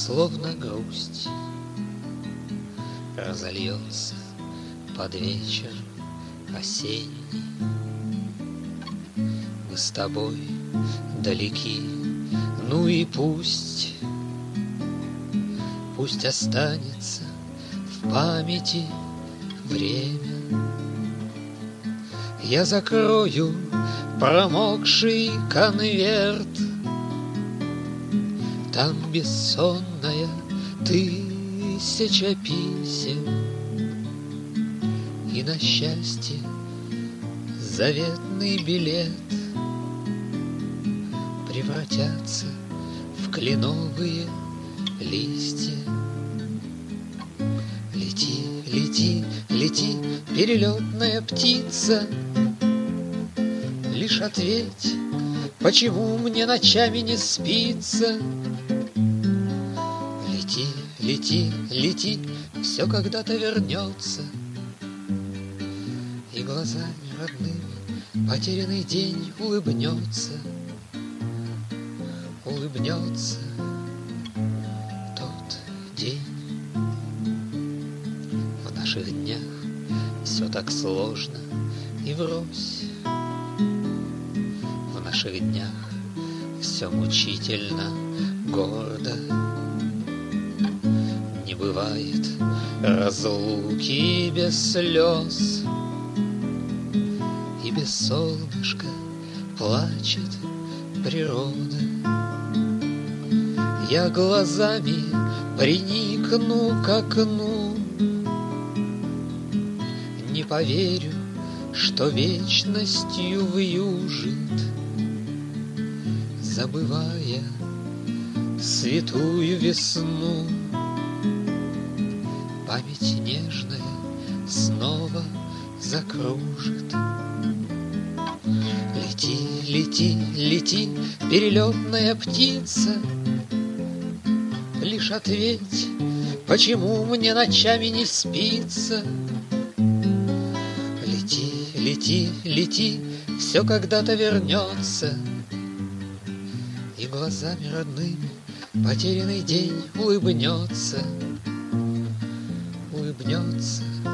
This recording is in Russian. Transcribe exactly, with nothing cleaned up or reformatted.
словно грусть, разольется под вечер осенний. Мы с тобой далеки, ну и пусть, пусть останется в памяти время. Я закрою промокший конверт, там бессонная тысяча писем, и на счастье заветный билет превратятся в кленовые листья. Лети, лети, лети, перелетная птица, лишь ответь, почему мне ночами не спится. Лети, лети, лети, все когда-то вернется, и глазами родными потерянный день улыбнется. Улыбнется тот день. В наших днях все так сложно и врозь. В наших днях все мучительно гордо. Не бывает разлуки без слез, и без солнышка плачет природа. Я глазами приникну к окну, не поверю, что вечностью вьюжит, забывая святую весну. Память нежная снова закружит. Лети, лети, лети, перелетная птица, лишь ответь, почему мне ночами не спится. Лети, лети, лети, все когда-то вернется, и глазами родными потерянный день улыбнется. Улыбнется